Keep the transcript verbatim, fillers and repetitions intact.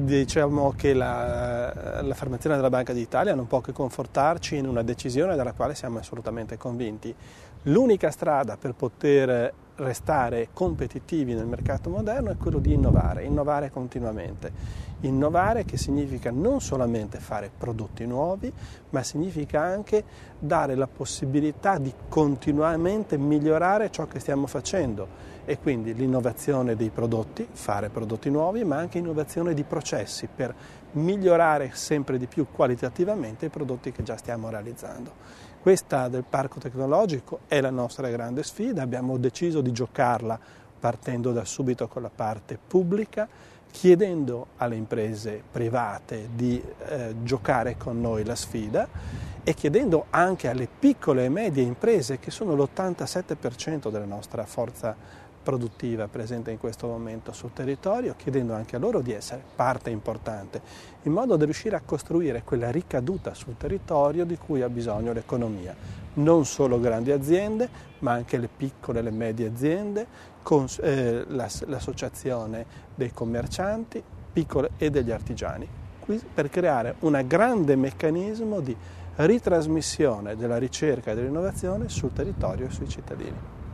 diciamo che la, l'affermazione della Banca d'Italia non può che confortarci in una decisione della quale siamo assolutamente convinti. L'unica strada per poter restare competitivi nel mercato moderno è quello di innovare, innovare continuamente. Innovare che significa non solamente fare prodotti nuovi, ma significa anche dare la possibilità di continuamente migliorare ciò che stiamo facendo e quindi l'innovazione dei prodotti, fare prodotti nuovi, ma anche innovazione di processi per migliorare sempre di più qualitativamente i prodotti che già stiamo realizzando. Questa del parco tecnologico è la nostra grande sfida, abbiamo deciso di giocarla partendo da subito con la parte pubblica, chiedendo alle imprese private di eh, giocare con noi la sfida e chiedendo anche alle piccole e medie imprese, che sono l'ottantasette per cento della nostra forza produttiva presente in questo momento sul territorio, chiedendo anche a loro di essere parte importante, in modo da riuscire a costruire quella ricaduta sul territorio di cui ha bisogno l'economia. Non solo grandi aziende, ma anche le piccole e le medie aziende, con, eh, l'associazione dei commercianti piccole e degli artigiani, qui per creare un grande meccanismo di ritrasmissione della ricerca e dell'innovazione sul territorio e sui cittadini.